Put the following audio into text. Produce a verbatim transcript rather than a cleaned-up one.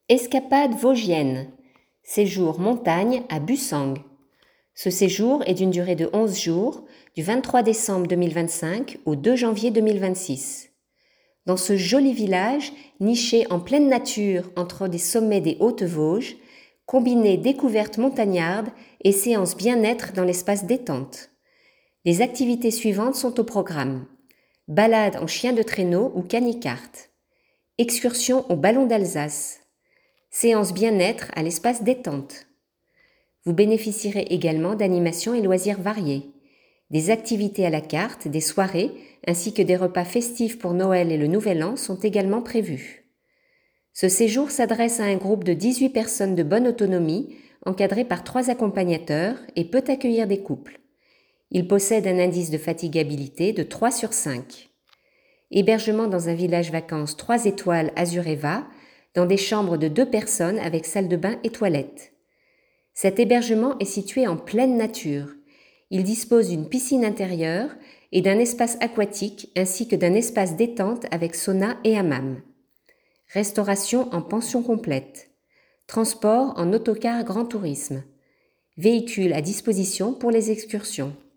Escapade vosgienne. Séjour montagne à Bussang. Ce séjour est d'une durée de onze jours, du vingt-trois décembre deux mille vingt-cinq au deux janvier deux mille vingt-six. Dans ce joli village, niché en pleine nature entre des sommets des Hautes-Vosges, combinez découvertes montagnardes et séances bien-être dans l'espace détente. Les activités suivantes sont au programme. Balade en chien de traîneau ou canicarte. Excursion au ballon d'Alsace. Séance bien-être à l'espace détente. Vous bénéficierez également d'animations et loisirs variés. Des activités à la carte, des soirées, ainsi que des repas festifs pour Noël et le Nouvel An sont également prévus. Ce séjour s'adresse à un groupe de dix-huit personnes de bonne autonomie, encadrées par trois accompagnateurs, et peut accueillir des couples. Il possède un indice de fatigabilité de trois sur cinq. Hébergement dans un village vacances trois étoiles Azureva, dans des chambres de deux personnes avec salle de bain et toilettes. Cet hébergement est situé en pleine nature. Il dispose d'une piscine intérieure et d'un espace aquatique ainsi que d'un espace détente avec sauna et hammam. Restauration en pension complète. Transport en autocar grand tourisme. Véhicule à disposition pour les excursions.